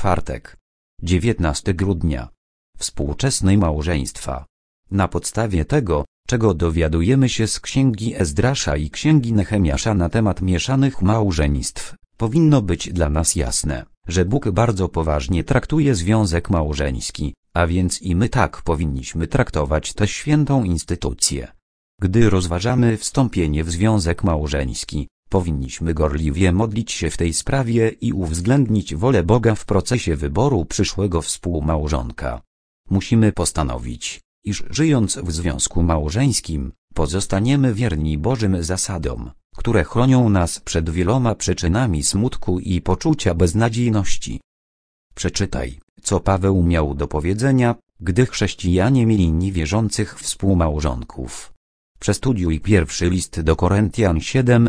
czwartek. 19 grudnia. Współczesne małżeństwa. Na podstawie tego, czego dowiadujemy się z księgi Ezdrasza i księgi Nehemiasza na temat mieszanych małżeństw, powinno być dla nas jasne, że Bóg bardzo poważnie traktuje związek małżeński, a więc i my tak powinniśmy traktować tę świętą instytucję. Gdy rozważamy wstąpienie w związek małżeński, powinniśmy gorliwie modlić się w tej sprawie i uwzględnić wolę Boga w procesie wyboru przyszłego współmałżonka. Musimy postanowić, iż żyjąc w związku małżeńskim, pozostaniemy wierni Bożym zasadom, które chronią nas przed wieloma przyczynami smutku i poczucia beznadziejności. Przeczytaj, co Paweł miał do powiedzenia, gdy chrześcijanie mieli niewierzących współmałżonków. Przestudiuj pierwszy list do Koryntian 7,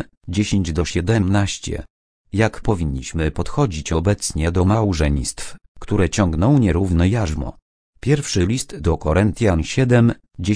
10-17. Jak powinniśmy podchodzić obecnie do małżeństw, które ciągną nierówne jarzmo? Pierwszy list do Koryntian 7,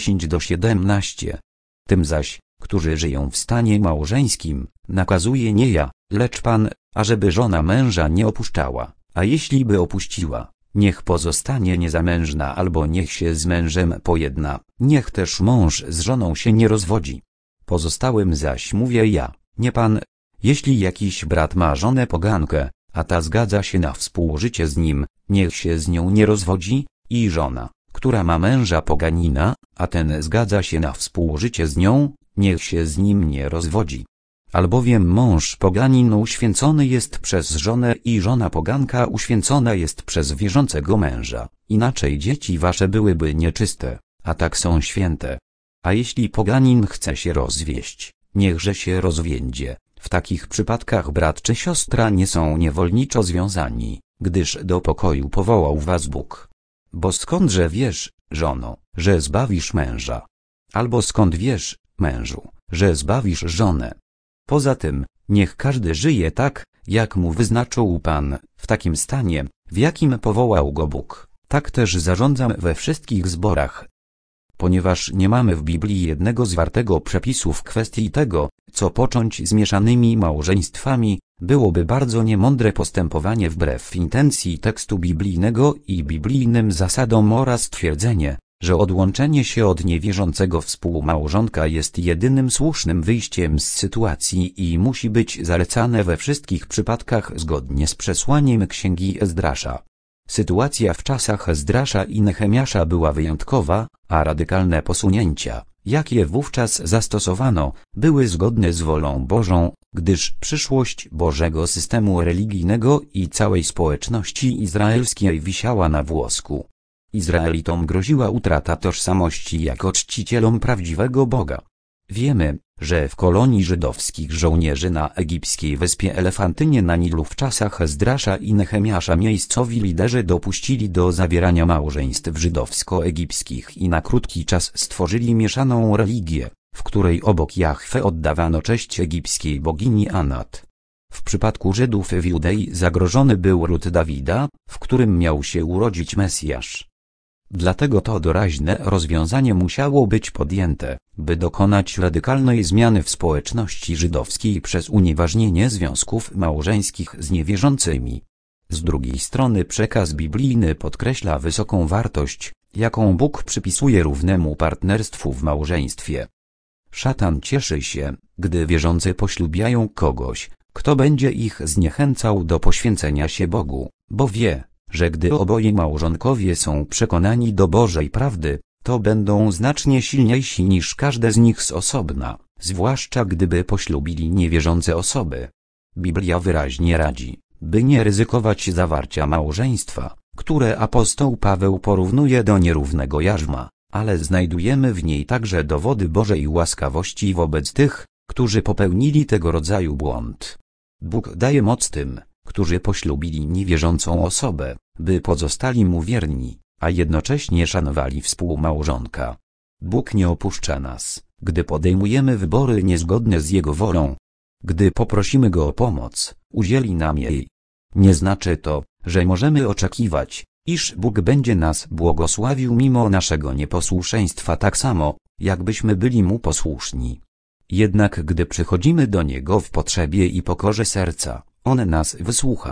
10-17. Tym zaś, którzy żyją w stanie małżeńskim, nakazuje nie ja, lecz Pan, ażeby żona męża nie opuszczała, a jeśli by opuściła, niech pozostanie niezamężna albo niech się z mężem pojedna, niech też mąż z żoną się nie rozwodzi. Pozostałym zaś mówię ja, nie Pan, jeśli jakiś brat ma żonę pogankę, a ta zgadza się na współżycie z nim, niech się z nią nie rozwodzi, i żona, która ma męża poganina, a ten zgadza się na współżycie z nią, niech się z nim nie rozwodzi. Albowiem mąż poganin uświęcony jest przez żonę i żona poganka uświęcona jest przez wierzącego męża, inaczej dzieci wasze byłyby nieczyste, a tak są święte. A jeśli poganin chce się rozwieść, niechże się rozwiedzie. W takich przypadkach brat czy siostra nie są niewolniczo związani, gdyż do pokoju powołał was Bóg. Bo skądże wiesz, żono, że zbawisz męża? Albo skąd wiesz, mężu, że zbawisz żonę? Poza tym, niech każdy żyje tak, jak mu wyznaczył Pan, w takim stanie, w jakim powołał go Bóg. Tak też zarządzam we wszystkich zborach. Ponieważ nie mamy w Biblii jednego zwartego przepisu w kwestii tego, co począć z mieszanymi małżeństwami, byłoby bardzo niemądre postępowanie wbrew intencji tekstu biblijnego i biblijnym zasadom oraz twierdzenie, że odłączenie się od niewierzącego współmałżonka jest jedynym słusznym wyjściem z sytuacji i musi być zalecane we wszystkich przypadkach zgodnie z przesłaniem księgi Ezdrasza. Sytuacja w czasach Ezdrasza i Nehemiasza była wyjątkowa, a radykalne posunięcia, jakie wówczas zastosowano, były zgodne z wolą Bożą, gdyż przyszłość Bożego systemu religijnego i całej społeczności izraelskiej wisiała na włosku. Izraelitom groziła utrata tożsamości jako czcicielom prawdziwego Boga. Wiemy, że w kolonii żydowskich żołnierzy na egipskiej wyspie Elefantynie na Nilu w czasach Ezdrasza i Nehemiasza miejscowi liderzy dopuścili do zawierania małżeństw żydowsko-egipskich i na krótki czas stworzyli mieszaną religię, w której obok Jahwe oddawano cześć egipskiej bogini Anat. W przypadku Żydów w Judei zagrożony był ród Dawida, w którym miał się urodzić Mesjasz. Dlatego to doraźne rozwiązanie musiało być podjęte, by dokonać radykalnej zmiany w społeczności żydowskiej przez unieważnienie związków małżeńskich z niewierzącymi. Z drugiej strony przekaz biblijny podkreśla wysoką wartość, jaką Bóg przypisuje równemu partnerstwu w małżeństwie. Szatan cieszy się, gdy wierzący poślubiają kogoś, kto będzie ich zniechęcał do poświęcenia się Bogu, bo wie, że gdy oboje małżonkowie są przekonani do Bożej prawdy, to będą znacznie silniejsi niż każde z nich z osobna, zwłaszcza gdyby poślubili niewierzące osoby. Biblia wyraźnie radzi, by nie ryzykować zawarcia małżeństwa, które apostoł Paweł porównuje do nierównego jarzma, ale znajdujemy w niej także dowody Bożej łaskawości wobec tych, którzy popełnili tego rodzaju błąd. Bóg daje moc tym, którzy poślubili niewierzącą osobę, by pozostali mu wierni, a jednocześnie szanowali współmałżonka. Bóg nie opuszcza nas, gdy podejmujemy wybory niezgodne z Jego wolą. Gdy poprosimy Go o pomoc, udzieli nam jej. Nie znaczy to, że możemy oczekiwać, iż Bóg będzie nas błogosławił mimo naszego nieposłuszeństwa tak samo, jakbyśmy byli Mu posłuszni. Jednak gdy przychodzimy do Niego w potrzebie i pokorze serca, On nas wysłucha.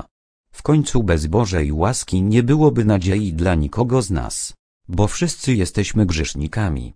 W końcu bez Bożej łaski nie byłoby nadziei dla nikogo z nas, bo wszyscy jesteśmy grzesznikami.